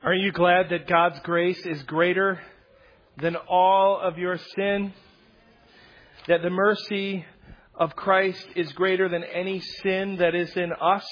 Are you glad that God's grace is greater than all of your sin? That the mercy of Christ is greater than any sin that is in us?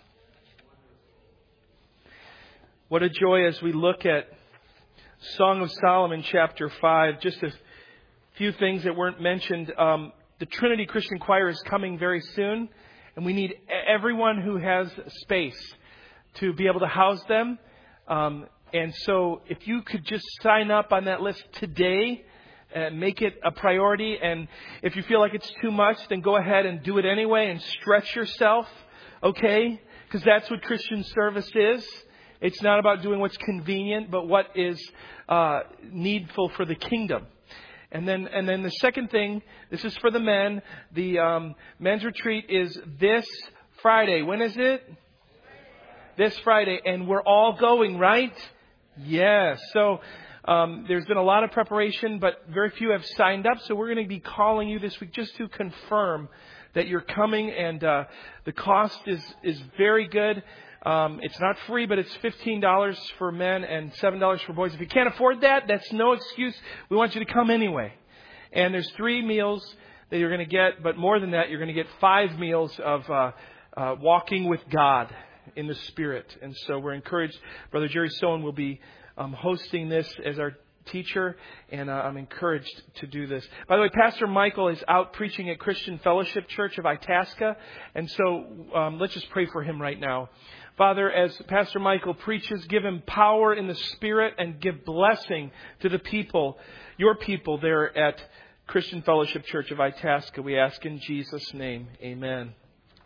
What a joy as we look at Song of Solomon chapter 5. Just a few things that weren't mentioned. The Trinity Christian Choir is coming very soon, and we need everyone who has space to be able to house them. And so if you could just sign up on that list today and make it a priority. And if you feel like it's too much, then go ahead and do it anyway and stretch yourself. Okay? Because that's what Christian service is. It's not about doing what's convenient, but what is needful for the kingdom. And then the second thing, this is for the men. The men's retreat is this Friday. When is it? This Friday. And we're all going, right? Yes. So there's been a lot of preparation, but very few have signed up. So we're going to be calling you this week just to confirm that you're coming. And the cost is very good. It's not free, but it's $15 for men and $7 for boys. If you can't afford that, that's no excuse. We want you to come anyway. And there's 3 meals that you're going to get. But more than that, you're going to get 5 meals of walking with God in the Spirit. And so we're encouraged. Brother Jerry Sohn will be hosting this as our teacher, and I'm encouraged to do this. By the way, Pastor Michael is out preaching at Christian Fellowship Church of Itasca, and so let's just pray for him right now. Father, as Pastor Michael preaches, give him power in the Spirit and give blessing to the people, your people there at Christian Fellowship Church of Itasca. We ask in Jesus' name. Amen.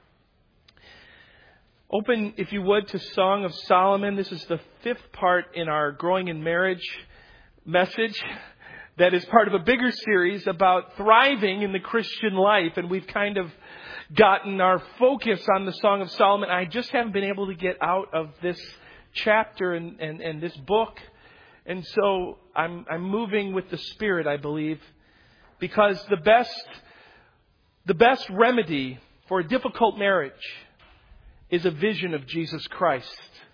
Open, if you would, to Song of Solomon. This is the 5th part in our Growing in Marriage message that is part of a bigger series about thriving in the Christian life. And we've kind of gotten our focus on the Song of Solomon. I just haven't been able to get out of this chapter and this book. And so I'm moving with the Spirit, I believe, because the best remedy for a difficult marriage is a vision of Jesus Christ.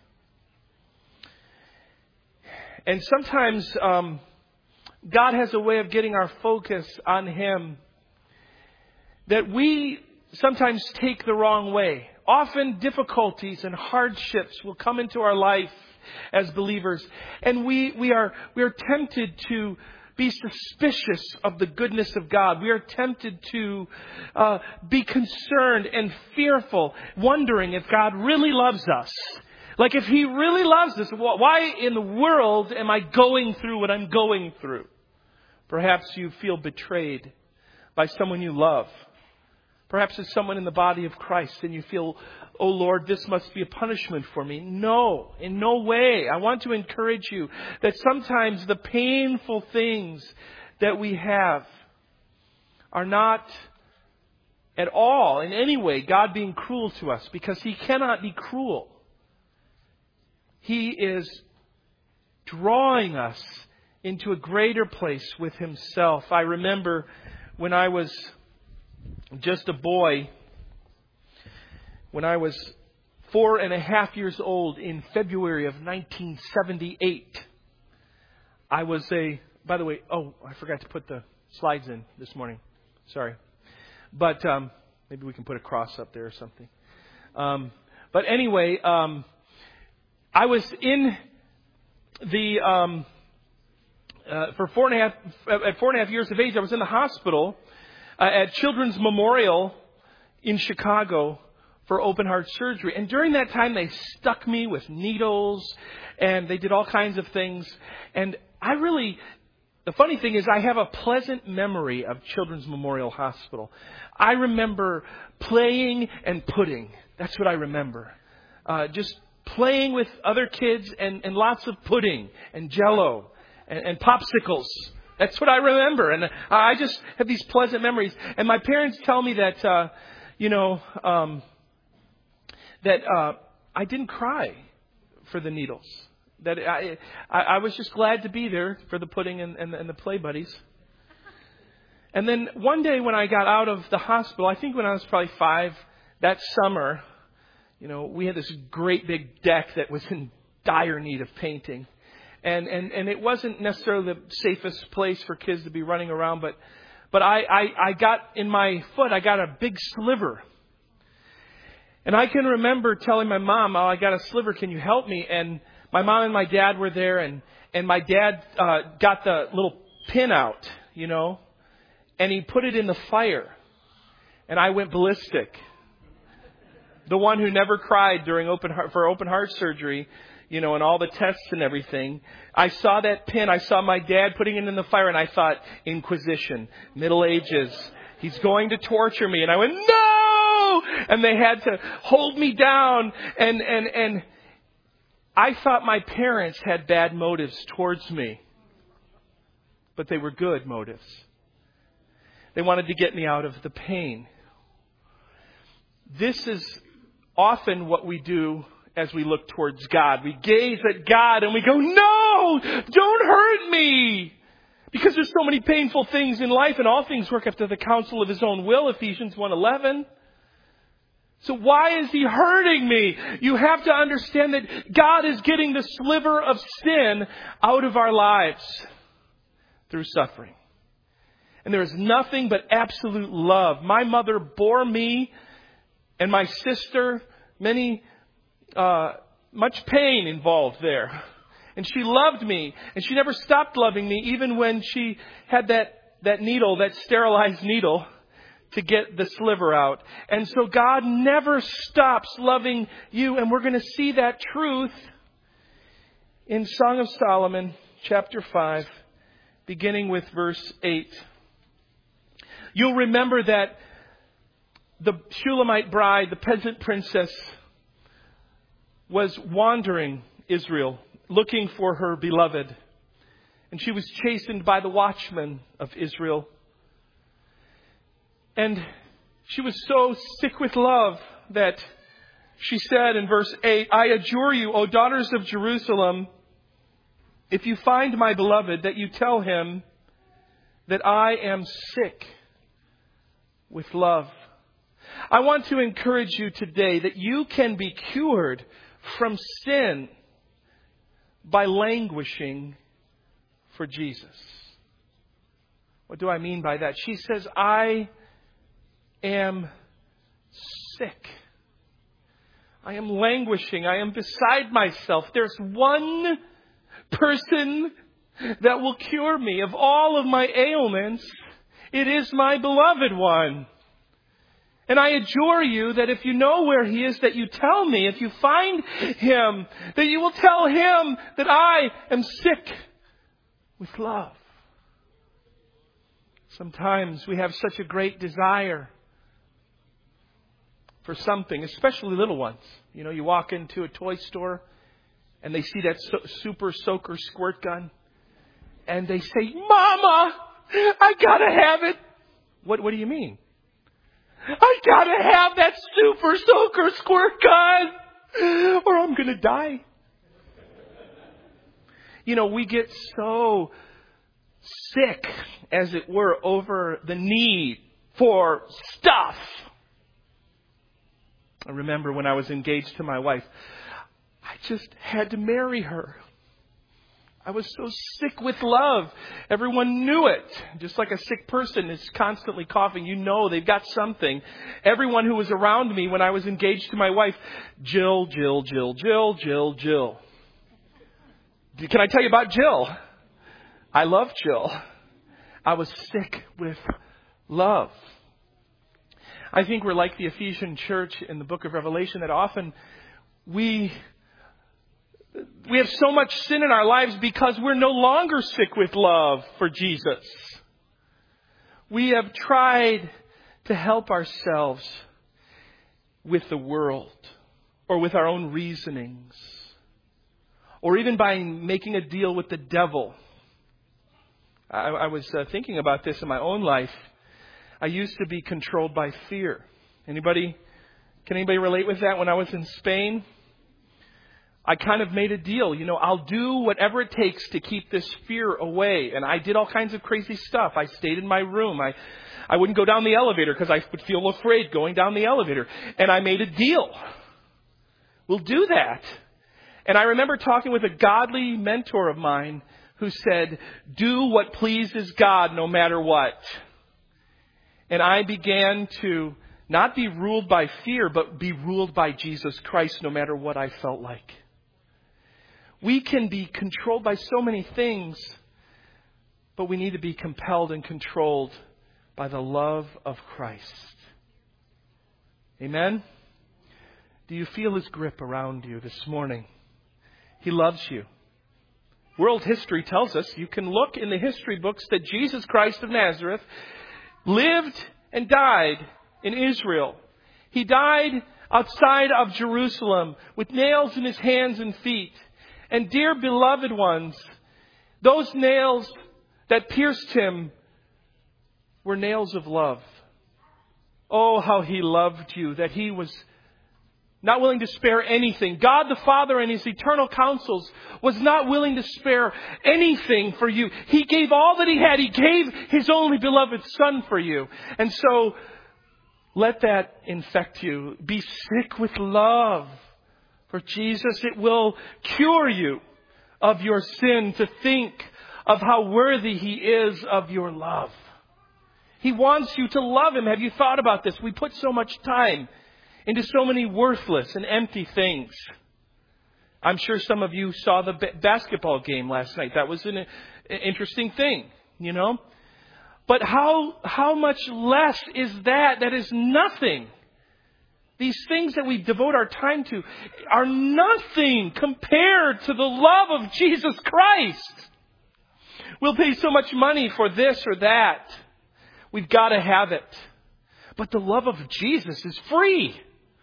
And sometimes God has a way of getting our focus on Him that we sometimes take the wrong way. Often difficulties and hardships will come into our life as believers, and we are tempted to be suspicious of the goodness of God. We are tempted to be concerned and fearful, wondering if God really loves us. Like, if He really loves us, why in the world am I going through what I'm going through? Perhaps you feel betrayed by someone you love. Perhaps it's someone in the body of Christ and you feel, oh Lord, this must be a punishment for me. No, in no way. I want to encourage you that sometimes the painful things that we have are not at all, in any way, God being cruel to us, because He cannot be cruel. He is drawing us into a greater place with Himself. I remember when I was just a boy, when I was 4.5 years old in February of 1978, I was by the way, I forgot to put the slides in this morning. Sorry. But maybe we can put a cross up there or something. But anyway, I was in the, for 4.5 years of age, I was in the hospital at Children's Memorial in Chicago for open heart surgery. And during that time, they stuck me with needles and they did all kinds of things. And the funny thing is I have a pleasant memory of Children's Memorial Hospital. I remember playing and pudding. That's what I remember. Just playing with other kids and lots of pudding and Jell-O and popsicles. That's what I remember. And I just have these pleasant memories. And my parents tell me that, that I didn't cry for the needles. That I was just glad to be there for the pudding and the play buddies. And then one day when I got out of the hospital, I think when I was probably 5, that summer, we had this great big deck that was in dire need of painting. And it wasn't necessarily the safest place for kids to be running around, but I got in my foot, I got a big sliver. And I can remember telling my mom, I got a sliver, can you help me? And my mom and my dad were there, and my dad got the little pin out, and he put it in the fire. And I went ballistic. The one who never cried during open heart surgery, and all the tests and everything. I saw that pin. I saw my dad putting it in the fire, and I thought, Inquisition, Middle Ages. He's going to torture me. And I went, no! And they had to hold me down. And I thought my parents had bad motives towards me. But they were good motives. They wanted to get me out of the pain. This is often what we do as we look towards God. We gaze at God and we go, no, don't hurt me. Because there's so many painful things in life, and all things work after the counsel of His own will, Ephesians 1:11. So why is He hurting me? You have to understand that God is getting the sliver of sin out of our lives through suffering. And there is nothing but absolute love. My mother bore me and my sister much pain involved there. And she loved me, and she never stopped loving me, even when she had that needle, that sterilized needle, to get the sliver out. And so God never stops loving you, and we're going to see that truth in Song of Solomon, chapter 5, beginning with verse 8. You'll remember that the Shulamite bride, the peasant princess, was wandering Israel, looking for her beloved. And she was chastened by the watchmen of Israel. And she was so sick with love that she said in verse 8, I adjure you, O daughters of Jerusalem, if you find my beloved, that you tell him that I am sick with love. I want to encourage you today that you can be cured from sin by languishing for Jesus. What do I mean by that? She says, I am sick. I am languishing. I am beside myself. There's one person that will cure me of all of my ailments. It is my beloved one. And I adjure you that if you know where He is, that you tell me. If you find Him, that you will tell Him that I am sick with love. Sometimes we have such a great desire for something, especially little ones. You walk into a toy store and they see that super soaker squirt gun and they say, Mama, I gotta have it. What do you mean? I gotta have that super soaker squirt gun or I'm gonna die. We get so sick, as it were, over the need for stuff. I remember when I was engaged to my wife, I just had to marry her. I was so sick with love. Everyone knew it. Just like a sick person is constantly coughing, they've got something. Everyone who was around me when I was engaged to my wife, Jill, Jill, Jill, Jill, Jill, Jill. Can I tell you about Jill? I love Jill. I was sick with love. I think we're like the Ephesian church in the book of Revelation, that often we have so much sin in our lives because we're no longer sick with love for Jesus. We have tried to help ourselves with the world or with our own reasonings, or even by making a deal with the devil. I was thinking about this in my own life. I used to be controlled by fear. Can anybody relate with that? When I was in Spain, I kind of made a deal. I'll do whatever it takes to keep this fear away. And I did all kinds of crazy stuff. I stayed in my room. I wouldn't go down the elevator because I would feel afraid going down the elevator. And I made a deal. We'll do that. And I remember talking with a godly mentor of mine who said, do what pleases God no matter what. And I began to not be ruled by fear, but be ruled by Jesus Christ no matter what I felt like. We can be controlled by so many things, but we need to be compelled and controlled by the love of Christ. Amen? Do you feel His grip around you this morning? He loves you. World history tells us, you can look in the history books, that Jesus Christ of Nazareth lived and died in Israel. He died outside of Jerusalem with nails in His hands and feet. And dear beloved ones, those nails that pierced Him were nails of love. Oh, how He loved you, that He was not willing to spare anything. God the Father in His eternal counsels was not willing to spare anything for you. He gave all that He had. He gave His only beloved Son for you. And so, let that infect you. Be sick with love for Jesus. It will cure you of your sin to think of how worthy He is of your love. He wants you to love Him. Have you thought about this? We put so much time into so many worthless and empty things. I'm sure some of you saw the basketball game last night. That was an interesting thing, you know. But how much less is that? That is nothing. These things that we devote our time to are nothing compared to the love of Jesus Christ. We'll pay so much money for this or that. We've got to have it. But the love of Jesus is free.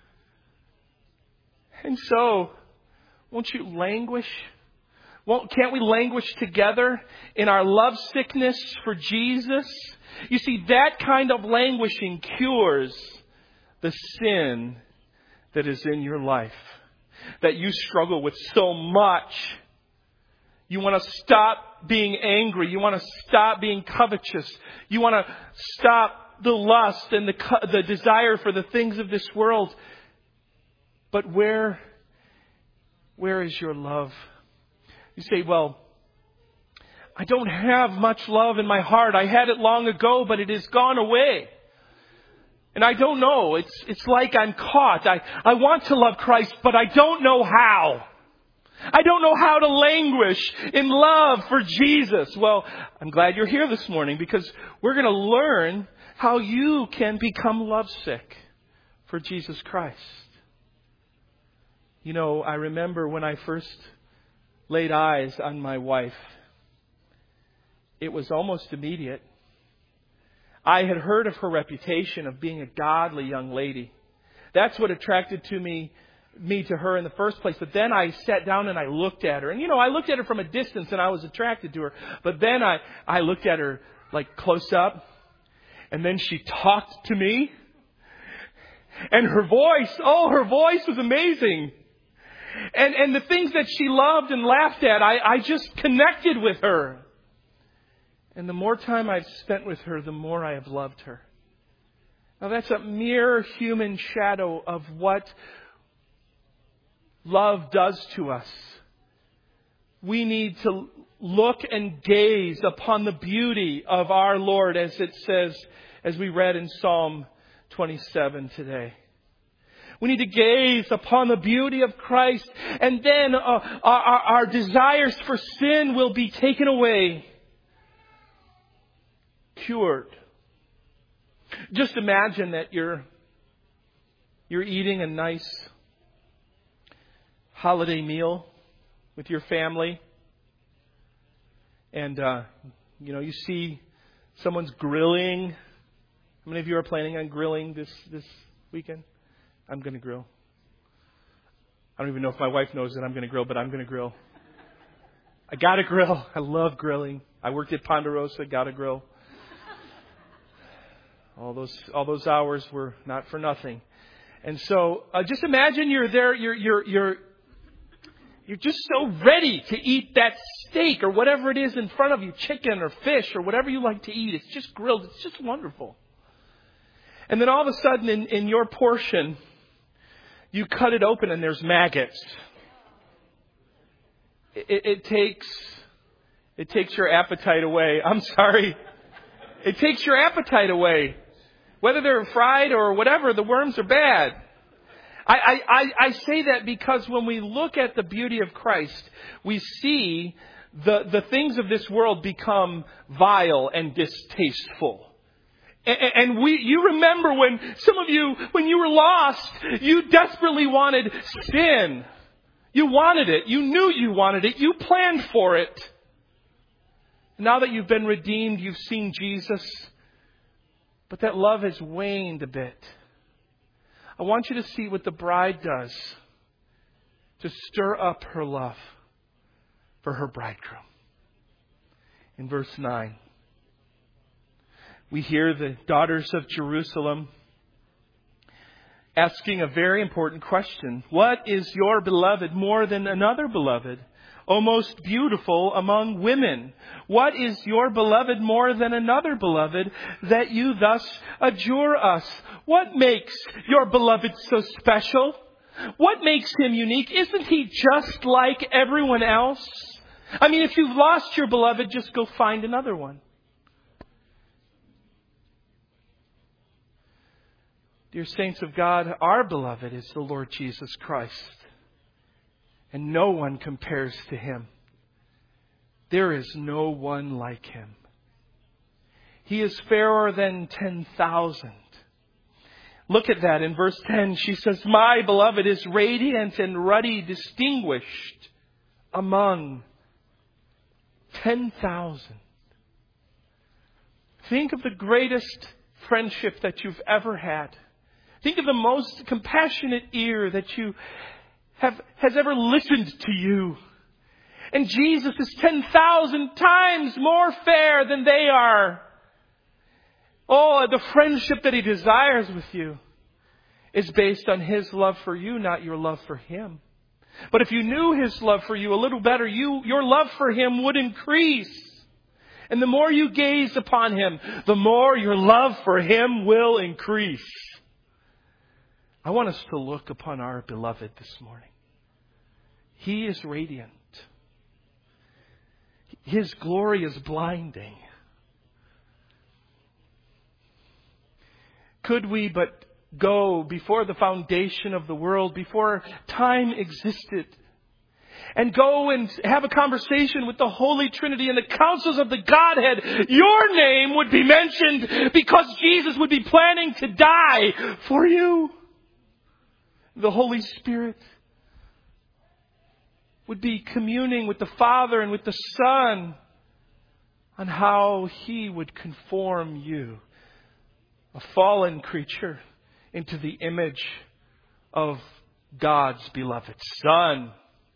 And so, won't you languish? Can't we languish together in our love sickness for Jesus? You see, that kind of languishing cures the sin that is in your life, that you struggle with so much. You want to stop being angry. You want to stop being covetous. You want to stop the lust and the desire for the things of this world. But where is your love? You say, well, I don't have much love in my heart. I had it long ago, but it has gone away. And I don't know. It's like I'm caught. I want to love Christ, but I don't know how. I don't know how to languish in love for Jesus. Well, I'm glad you're here this morning, because we're going to learn how you can become lovesick for Jesus Christ. You know, I remember when I first laid eyes on my wife, it was almost immediate. I had heard of her reputation of being a godly young lady. That's what attracted me to her in the first place. But then I sat down and I looked at her. And, you know, I looked at her from a distance and I was attracted to her. But then I looked at her like close up. And then she talked to me. And her voice was amazing. And the things that she loved and laughed at, I just connected with her. And the more time I've spent with her, the more I have loved her. Now that's a mere human shadow of what love does to us. We need to look and gaze upon the beauty of our Lord, as it says, as we read in Psalm 27 today. We need to gaze upon the beauty of Christ, and then our desires for sin will be taken away, cured. Just imagine that you're eating a nice holiday meal with your family, and you see someone's grilling. How many of you are planning on grilling this weekend? I'm going to grill. I don't even know if my wife knows that I'm going to grill, but I'm going to grill. I got to grill. I love grilling. I worked at Ponderosa. Got to grill. All those hours were not for nothing. And so just imagine you're there. You're just so ready to eat that steak or whatever it is in front of you, chicken or fish or whatever you like to eat. It's just grilled. It's just wonderful. And then all of a sudden in your portion, you cut it open and there's maggots. it takes your appetite away. I'm sorry. It takes your appetite away. Whether they're fried or whatever, the worms are bad. I say that because when we look at the beauty of Christ, we see the things of this world become vile and distasteful. And you remember when some of you, when you were lost, you desperately wanted sin. You wanted it. You knew you wanted it. You planned for it. Now that you've been redeemed, you've seen Jesus. But that love has waned a bit. I want you to see what the bride does to stir up her love for her bridegroom. In verse 9, we hear the daughters of Jerusalem asking a very important question. What is your beloved more than another beloved? O most beautiful among women, what is your beloved more than another beloved, that you thus adjure us? What makes your beloved so special? What makes him unique? Isn't he just like everyone else? I mean, if you've lost your beloved, just go find another one. Dear saints of God, our beloved is the Lord Jesus Christ. And no one compares to him. There is no one like him. He is fairer than 10,000. Look at that in verse 10. She says, my beloved is radiant and ruddy, distinguished among 10,000. Think of the greatest friendship that you've ever had. Think of the most compassionate ear that you has ever listened to you. And Jesus is 10,000 times more fair than they are. Oh, the friendship that he desires with you is based on his love for you, not your love for him. But if you knew his love for you a little better, your love for him would increase. And the more you gaze upon him, the more your love for him will increase. I want us to look upon our beloved this morning. He is radiant. His glory is blinding. Could we but go before the foundation of the world, before time existed, and go and have a conversation with the Holy Trinity and the councils of the Godhead, your name would be mentioned because Jesus would be planning to die for you. The Holy Spirit would be communing with the Father and with the Son on how he would conform you, a fallen creature, into the image of God's beloved Son.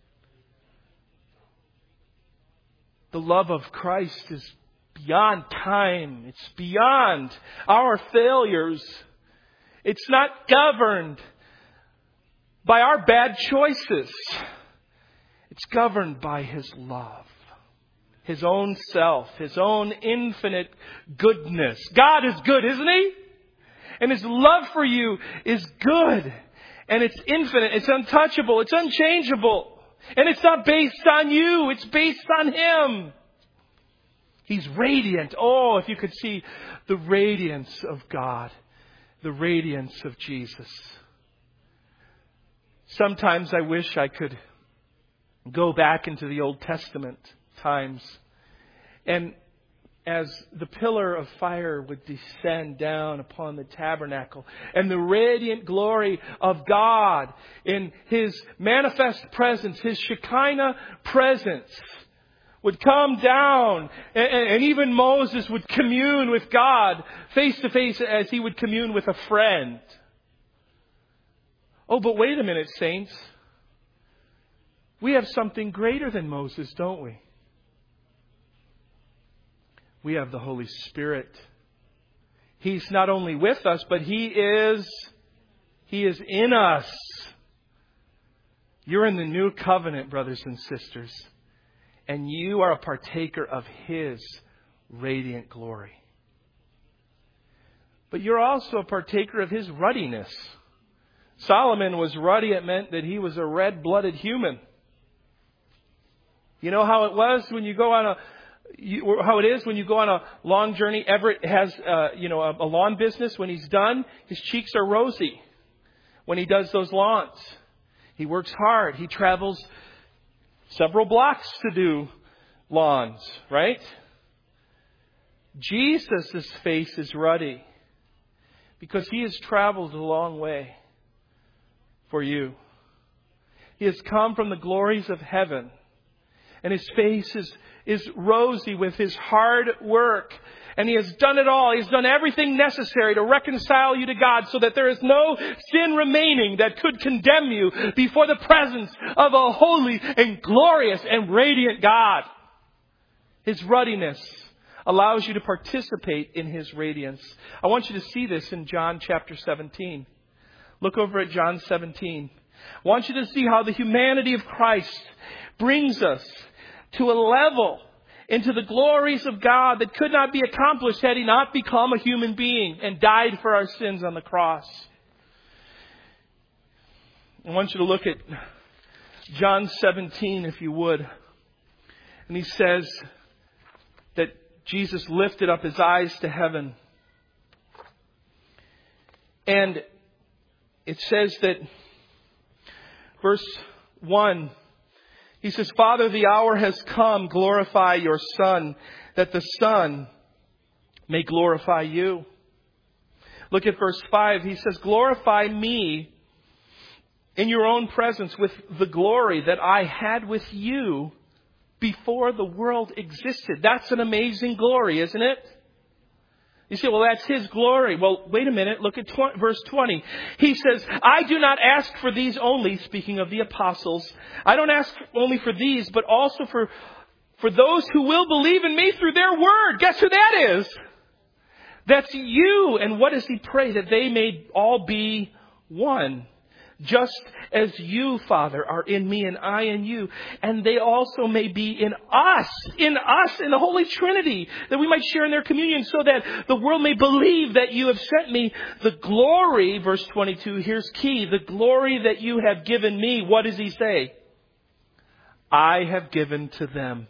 The love of Christ is beyond time. It's beyond our failures. It's not governed by our bad choices. It's governed by his love. His own self. His own infinite goodness. God is good, isn't he? And his love for you is good. And it's infinite. It's untouchable. It's unchangeable. And it's not based on you. It's based on him. He's radiant. Oh, if you could see the radiance of God. The radiance of Jesus. Sometimes I wish I could go back into the Old Testament times. And as the pillar of fire would descend down upon the tabernacle and the radiant glory of God in his manifest presence, his Shekinah presence would come down, and even Moses would commune with God face to face as he would commune with a friend. Oh, but wait a minute, saints. We have something greater than Moses, don't we? We have the Holy Spirit. He's not only with us, but He is in us. You're in the new covenant, brothers and sisters. And you are a partaker of His radiant glory. But you're also a partaker of His ruddiness. Solomon was ruddy. It meant that he was a red-blooded human. You know how it was when you go on how it is when you go on a long journey. Everett has, a lawn business. When he's done, his cheeks are rosy when he does those lawns. He works hard. He travels several blocks to do lawns, right? Jesus' face is ruddy because he has traveled a long way for you. He has come from the glories of heaven, and his face is rosy with his hard work. And he has done it all. He's done everything necessary to reconcile you to God so that there is no sin remaining that could condemn you before the presence of a holy and glorious and radiant God. His ruddiness allows you to participate in his radiance. I want you to see this in John chapter 17. Look over at John 17. I want you to see how the humanity of Christ brings us to a level into the glories of God that could not be accomplished had he not become a human being and died for our sins on the cross. I want you to look at John 17, if you would. And he says that Jesus lifted up his eyes to heaven. And it says that, verse 1, he says, Father, the hour has come. Glorify your Son, that the Son may glorify you. Look at verse 5. He says, glorify me in your own presence with the glory that I had with you before the world existed. That's an amazing glory, isn't it? You say, well, that's his glory. Well, wait a minute. Look at verse 20. He says, I do not ask for these only, speaking of the apostles. I don't ask only for these, but also for those who will believe in me through their word. Guess who that is? That's you. And what does he pray? That they may all be one. Just as you, Father, are in me and I in you. And they also may be in us, in the Holy Trinity, that we might share in their communion, so that the world may believe that you have sent me. The glory, verse 22, here's key. The glory that you have given me, what does he say? I have given to them.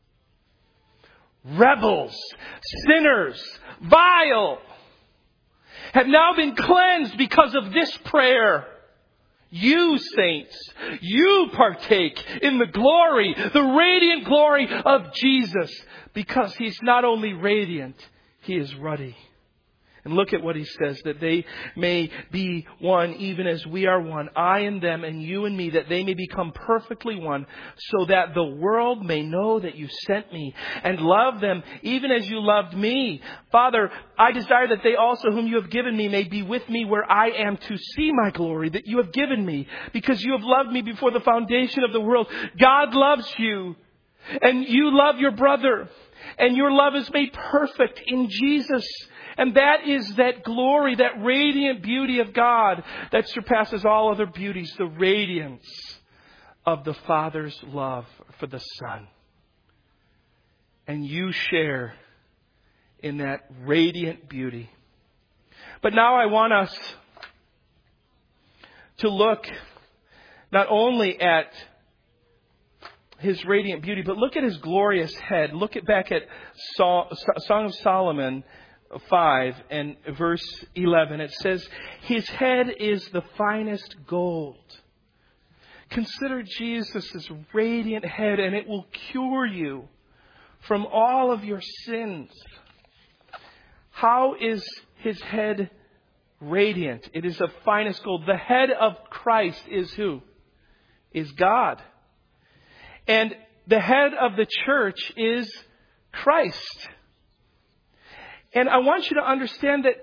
Rebels, sinners, vile, have now been cleansed because of this prayer. You, saints, you partake in the glory, the radiant glory of Jesus, because he's not only radiant, he is ruddy. And look at what he says, that they may be one even as we are one, I and them and you and me, that they may become perfectly one, so that the world may know that you sent me and love them even as you loved me. Father, I desire that they also whom you have given me may be with me where I am, to see my glory that you have given me, because you have loved me before the foundation of the world. God loves you, and you love your brother, and your love is made perfect in Jesus. And that is that glory, that radiant beauty of God that surpasses all other beauties, the radiance of the Father's love for the Son. And you share in that radiant beauty. But now I want us to look not only at his radiant beauty, but look at his glorious head. Look back at Song of Solomon 5 and verse 11. It says, his head is the finest gold. Consider Jesus' radiant head, and it will cure you from all of your sins. How is his head radiant? It is of finest gold. The head of Christ is who? Is God. And the head of the church is Christ. And I want you to understand that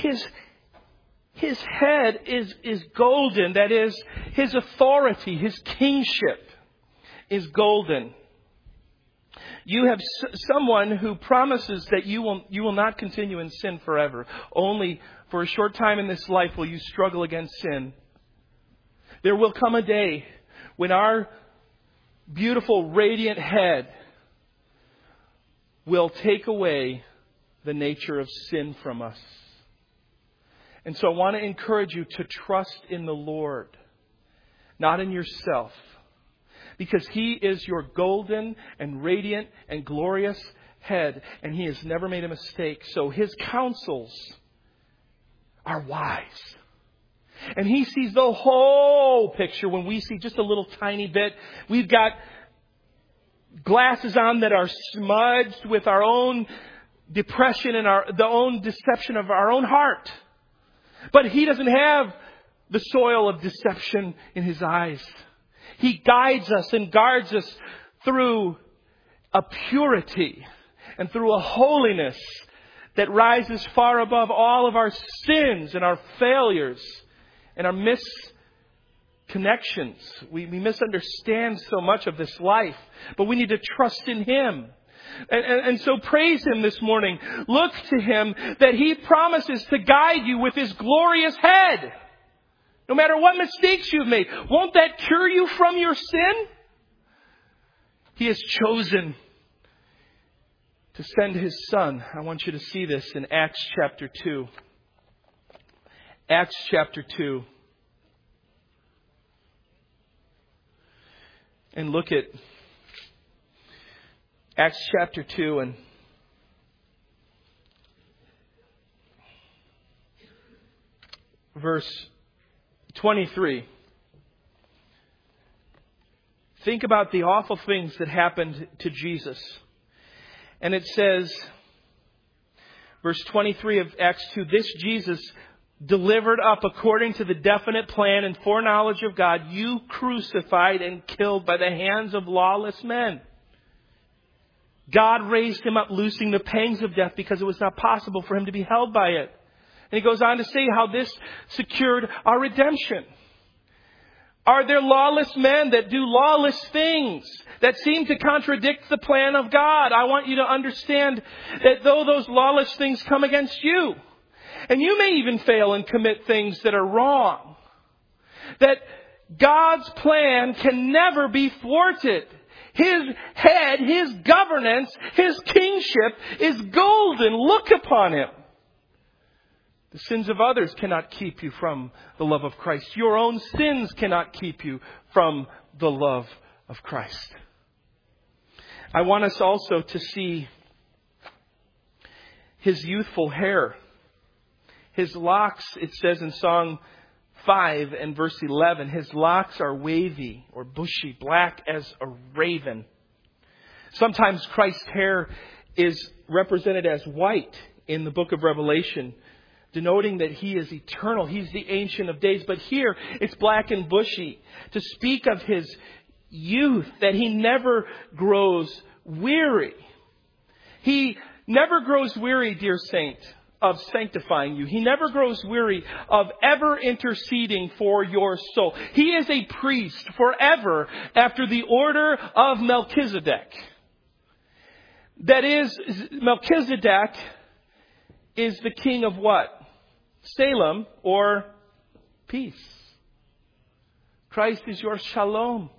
his head is golden. That is, his authority, his kingship is golden. You have someone who promises that you will not continue in sin forever. Only for a short time in this life will you struggle against sin. There will come a day when our beautiful, radiant head will take away the nature of sin from us. And so I want to encourage you to trust in the Lord, not in yourself, Because He is your golden and radiant and glorious head. And He has never made a mistake. So His counsels are wise. And He sees the whole picture when we see just a little tiny bit. We've got glasses on that are smudged with our own depression and the own deception of our own heart. But He doesn't have the soil of deception in His eyes. He guides us and guards us through a purity and through a holiness that rises far above all of our sins and our failures and our misconnections. We misunderstand so much of this life, but we need to trust in Him. And so praise Him this morning. Look to Him that He promises to guide you with His glorious head. No matter what mistakes you've made. Won't that cure you from your sin? He has chosen to send His Son. I want you to see this in Acts chapter 2. Acts chapter 2. And look at Acts chapter 2 and verse 23. Think about the awful things that happened to Jesus. And it says, verse 23 of Acts 2, this Jesus delivered up according to the definite plan and foreknowledge of God, you crucified and killed by the hands of lawless men. God raised Him up, loosing the pangs of death because it was not possible for Him to be held by it. And He goes on to say how this secured our redemption. Are there lawless men that do lawless things that seem to contradict the plan of God? I want you to understand that though those lawless things come against you, and you may even fail and commit things that are wrong, that God's plan can never be thwarted. His head, His governance, His kingship is golden. Look upon Him. The sins of others cannot keep you from the love of Christ. Your own sins cannot keep you from the love of Christ. I want us also to see His youthful hair. His locks, it says in Song 5 and verse 11, His locks are wavy or bushy, black as a raven. Sometimes Christ's hair is represented as white in the book of Revelation, denoting that He is eternal. He's the Ancient of Days. But here it's black and bushy to speak of His youth, that He never grows weary. He never grows weary, dear saint, of sanctifying you. He never grows weary of ever interceding for your soul. He is a priest forever after the order of Melchizedek. That is, Melchizedek is the king of what? Salem, or peace. Christ is your shalom.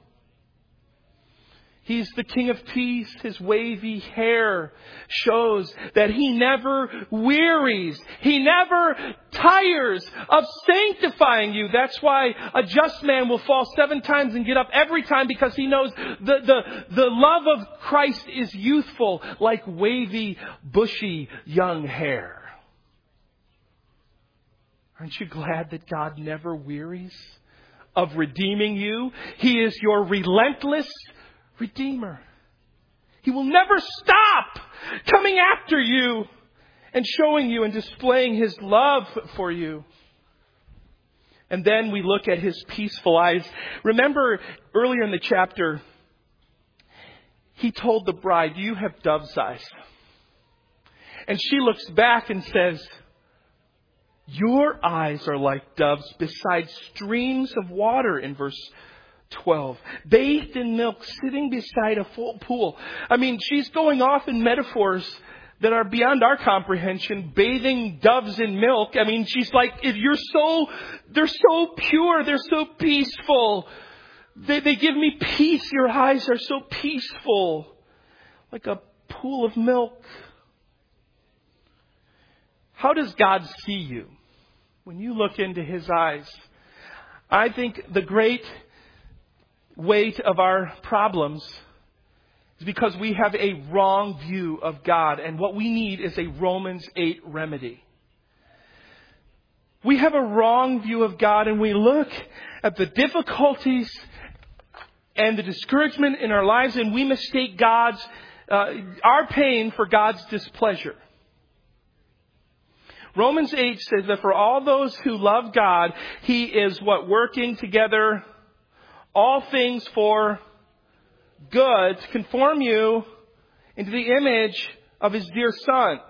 He's the King of Peace. His wavy hair shows that He never wearies. He never tires of sanctifying you. That's why a just man will fall 7 times and get up every time, because he knows the love of Christ is youthful, like wavy, bushy, young hair. Aren't you glad that God never wearies of redeeming you? He is your relentless Redeemer. He will never stop coming after you and showing you and displaying His love for you. And then we look at His peaceful eyes. Remember earlier in the chapter, He told the bride, you have dove's eyes. And she looks back and says, your eyes are like doves beside streams of water, in verse 12. Bathed in milk, sitting beside a full pool. I mean, she's going off in metaphors that are beyond our comprehension. Bathing doves in milk. I mean, she's like, they're so pure. They're so peaceful. They give me peace. Your eyes are so peaceful. Like a pool of milk. How does God see you when you look into His eyes? I think the great weight of our problems is because we have a wrong view of God. And what we need is a Romans 8 remedy. We have a wrong view of God, and we look at the difficulties and the discouragement in our lives, and we mistake our pain for God's displeasure. Romans 8 says that for all those who love God, He is working together all things for good to conform you into the image of His dear Son.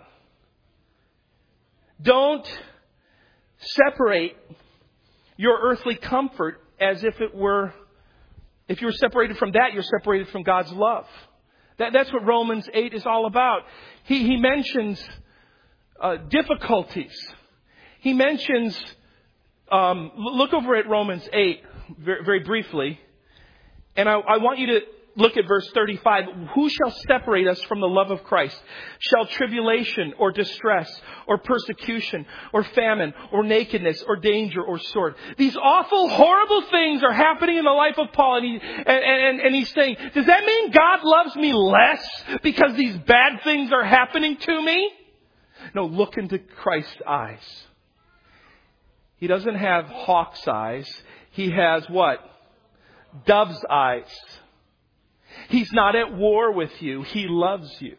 Don't separate your earthly comfort as if you were separated from that, you're separated from God's love. That's what Romans 8 is all about. He mentions difficulties. He mentions, look over at Romans 8 very, very briefly. And I want you to look at verse 35. Who shall separate us from the love of Christ? Shall tribulation or distress or persecution or famine or nakedness or danger or sword? These awful, horrible things are happening in the life of Paul. And he's saying, does that mean God loves me less because these bad things are happening to me? No, look into Christ's eyes. He doesn't have hawk's eyes. He has what? Dove's eyes. He's not at war with you. He loves you.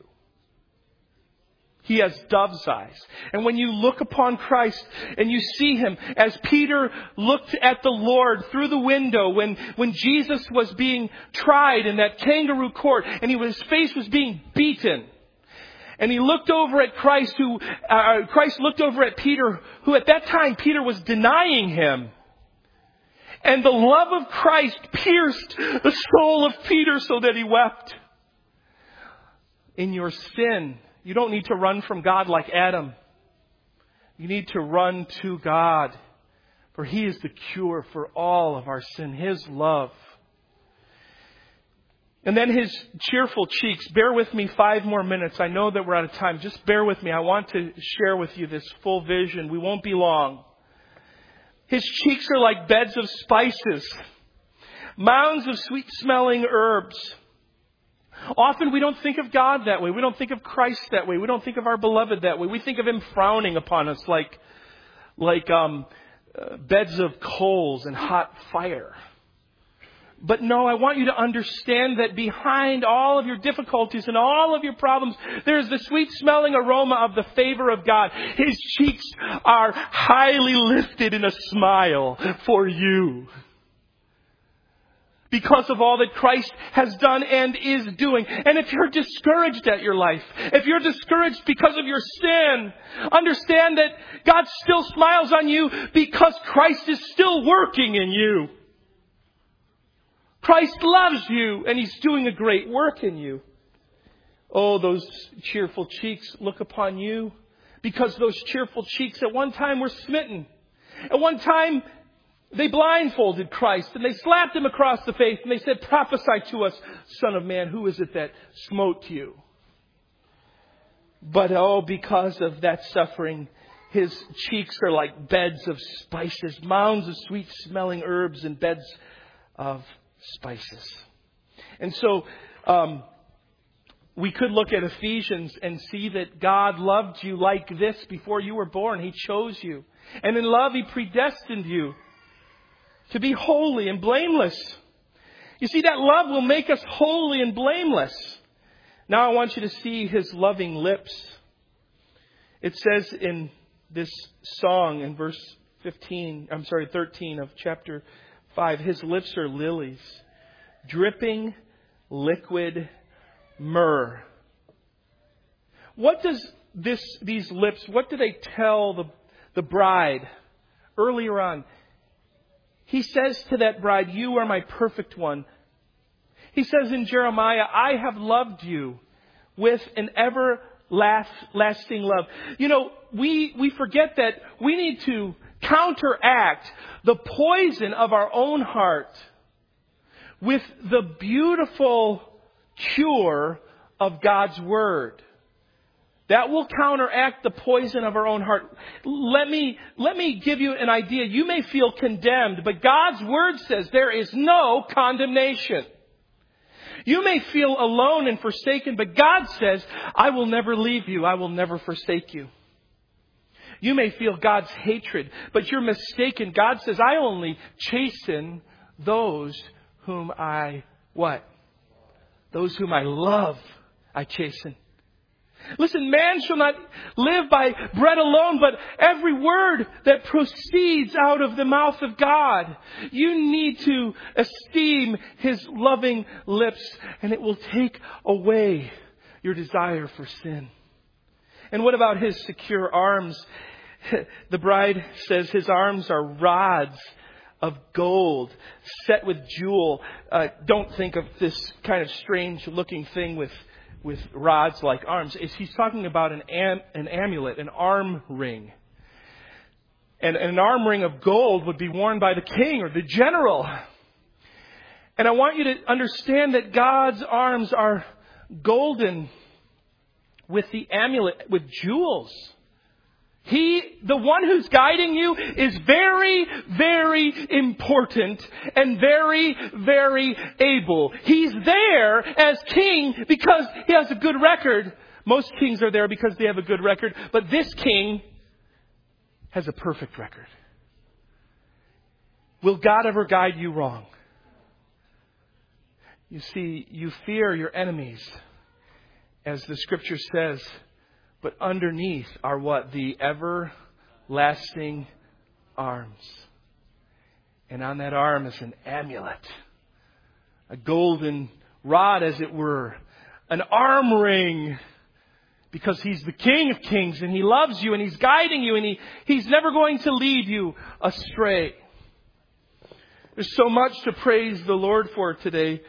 He has dove's eyes. And when you look upon Christ and you see Him, as Peter looked at the Lord through the window when Jesus was being tried in that kangaroo court and his face was being beaten. And he looked over at Christ, Christ looked over at Peter, who at that time Peter was denying Him. And the love of Christ pierced the soul of Peter so that he wept. In your sin, you don't need to run from God like Adam. You need to run to God. For He is the cure for all of our sin. His love. And then His cheerful cheeks. Bear with me 5 more minutes. I know that we're out of time. Just bear with me. I want to share with you this full vision. We won't be long. His cheeks are like beds of spices, mounds of sweet-smelling herbs. Often we don't think of God that way. We don't think of Christ that way. We don't think of our beloved that way. We think of Him frowning upon us like beds of coals and hot fire. But no, I want you to understand that behind all of your difficulties and all of your problems, there's the sweet-smelling aroma of the favor of God. His cheeks are highly lifted in a smile for you. Because of all that Christ has done and is doing. And if you're discouraged at your life, if you're discouraged because of your sin, understand that God still smiles on you because Christ is still working in you. Christ loves you and He's doing a great work in you. Oh, those cheerful cheeks look upon you because those cheerful cheeks at one time were smitten. At one time, they blindfolded Christ and they slapped Him across the face and they said, prophesy to us, Son of Man, who is it that smote you? But because of that suffering, His cheeks are like beds of spices, mounds of sweet smelling herbs and beds of spices. And so we could look at Ephesians and see that God loved you like this before you were born. He chose you. And in love, He predestined you to be holy and blameless. You see, that love will make us holy and blameless. Now I want you to see His loving lips. It says in this song in verse 13 of chapter 5, His lips are lilies, dripping liquid myrrh. What does these lips, what do they tell the bride earlier on? He says to that bride, you are my perfect one. He says in Jeremiah, I have loved you with an everlasting love. You know, we forget that we need to counteract the poison of our own heart with the beautiful cure of God's Word. That will counteract the poison of our own heart. Let me give you an idea. You may feel condemned, but God's Word says there is no condemnation. You may feel alone and forsaken, but God says, I will never leave you. I will never forsake you. You may feel God's hatred, but you're mistaken. God says, I only chasten those whom I, what? Those whom I love, I chasten. Listen, man shall not live by bread alone, but every word that proceeds out of the mouth of God. You need to esteem His loving lips, and it will take away your desire for sin. And what about His secure arms? The bride says His arms are rods of gold set with jewel. Don't think of this kind of strange looking thing with rods like arms. He's talking about an amulet, an arm ring. And an arm ring of gold would be worn by the king or the general. And I want you to understand that God's arms are golden with the amulet, with jewels. The one who's guiding you is very, very important and very, very able. He's there as king because he has a good record. Most kings are there because they have a good record. But this king has a perfect record. Will God ever guide you wrong? You see, you fear your enemies, as the Scripture says. But underneath are what? The everlasting arms. And on that arm is an amulet. A golden rod, as it were. An arm ring. Because He's the King of Kings and He loves you and He's guiding you and He's never going to lead you astray. There's so much to praise the Lord for today.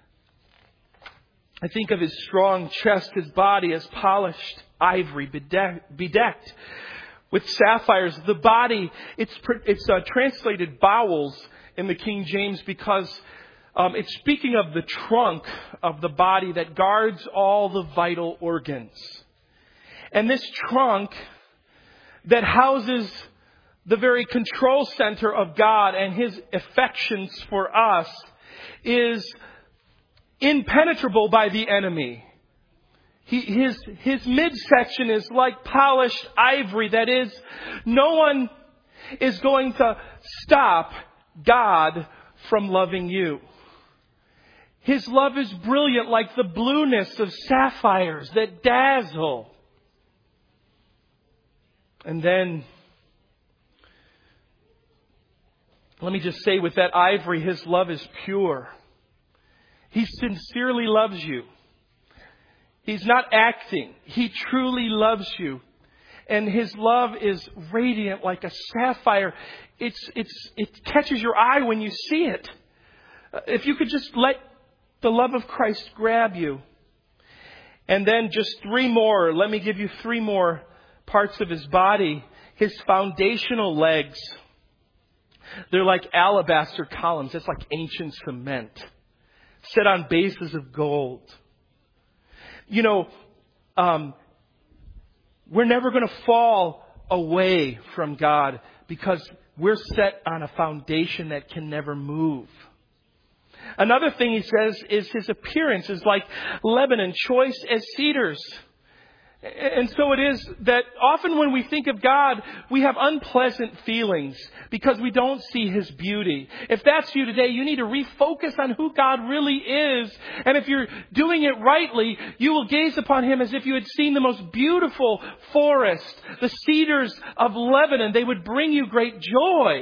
I think of His strong chest, His body as polished ivory, bedecked with sapphires. The body, it's translated bowels in the King James because it's speaking of the trunk of the body that guards all the vital organs. And this trunk that houses the very control center of God and His affections for us is impenetrable by the enemy. His midsection is like polished ivory. That is, no one is going to stop God from loving you. His love is brilliant like the blueness of sapphires that dazzle. And then, let me just say, with that ivory, His love is pure. He sincerely loves you. He's not acting. He truly loves you. And His love is radiant like a sapphire. It catches your eye when you see it. If you could just let the love of Christ grab you. And then just three more. Let me give you three more parts of His body. His foundational legs. They're like alabaster columns. It's like ancient cement. Set on bases of gold. You know, we're never going to fall away from God because we're set on a foundation that can never move. Another thing He says is His appearance is like Lebanon, choice as cedars. And so it is that often when we think of God, we have unpleasant feelings because we don't see His beauty. If that's you today, you need to refocus on who God really is. And if you're doing it rightly, you will gaze upon Him as if you had seen the most beautiful forest, the cedars of Lebanon. They would bring you great joy.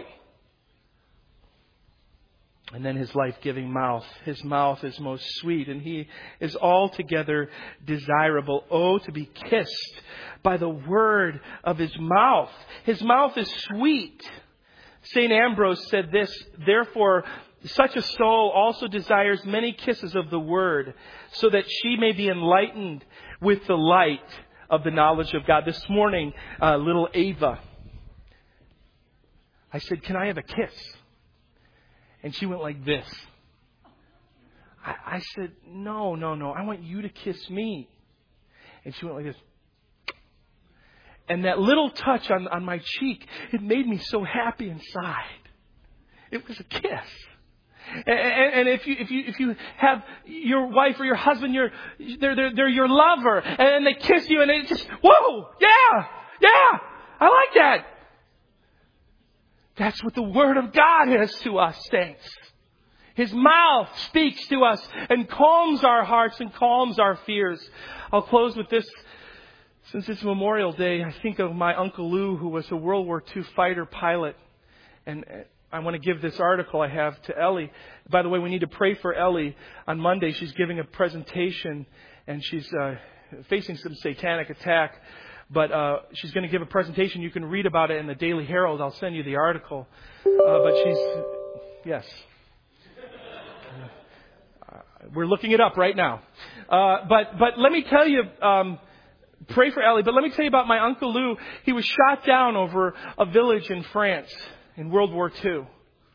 And then His life-giving mouth. His mouth is most sweet and He is altogether desirable. Oh, to be kissed by the word of His mouth. His mouth is sweet. St. Ambrose said this, therefore, such a soul also desires many kisses of the word so that she may be enlightened with the light of the knowledge of God. This morning, little Ava, I said, can I have a kiss? And she went like this. I said, no. I want you to kiss me. And she went like this. And that little touch on my cheek, it made me so happy inside. It was a kiss. And if you have your wife or your husband, they're your lover, and they kiss you, and it just, whoa, yeah, I like that. That's what the Word of God is to us, saints. His mouth speaks to us and calms our hearts and calms our fears. I'll close with this. Since it's Memorial Day, I think of my Uncle Lou, who was a World War II fighter pilot. And I want to give this article I have to Ellie. By the way, we need to pray for Ellie. On Monday, she's giving a presentation, and she's facing some satanic attack. But she's going to give a presentation. You can read about it in the Daily Herald. I'll send you the article. Yes. We're looking it up right now. But let me tell you, pray for Ellie. But let me tell you about my Uncle Lou. He was shot down over a village in France in World War II.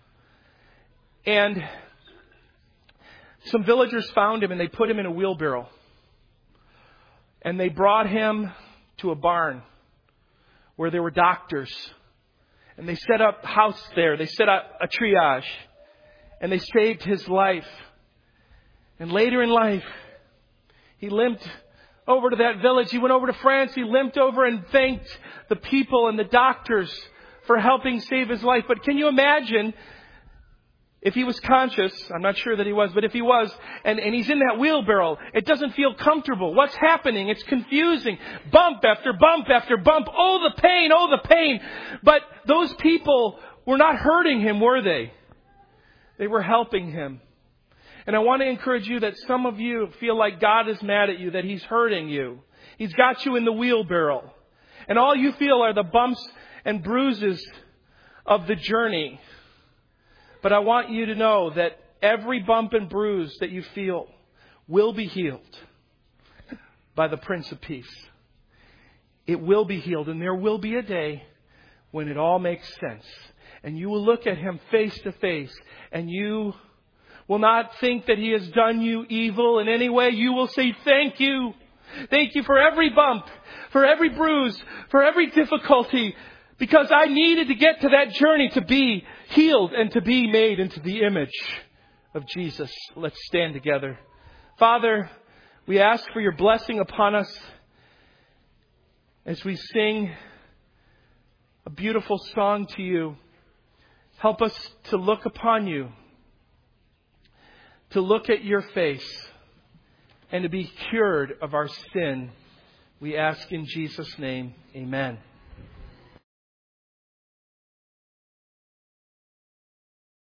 And some villagers found him and they put him in a wheelbarrow. And they brought him to a barn where there were doctors. And they set up house there. They set up a triage. And they saved his life. And later in life, he limped over to that village. He went over to France. He limped over and thanked the people and the doctors for helping save his life. But can you imagine if he was conscious? I'm not sure that he was, but if he was, and he's in that wheelbarrow, it doesn't feel comfortable. What's happening? It's confusing. Bump after bump after bump. Oh, the pain. Oh, the pain. But those people were not hurting him, were they? They were helping him. And I want to encourage you that some of you feel like God is mad at you, that He's hurting you. He's got you in the wheelbarrow. And all you feel are the bumps and bruises of the journey. But I want you to know that every bump and bruise that you feel will be healed by the Prince of Peace. It will be healed. And there will be a day when it all makes sense. And you will look at Him face to face, and you will not think that He has done you evil in any way. You will say, thank you. Thank you for every bump, for every bruise, for every difficulty, because I needed to get to that journey to be healed and to be made into the image of Jesus. Let's stand together. Father, we ask for your blessing upon us as we sing a beautiful song to you. Help us to look upon you, to look at your face, and to be cured of our sin. We ask in Jesus' name, amen.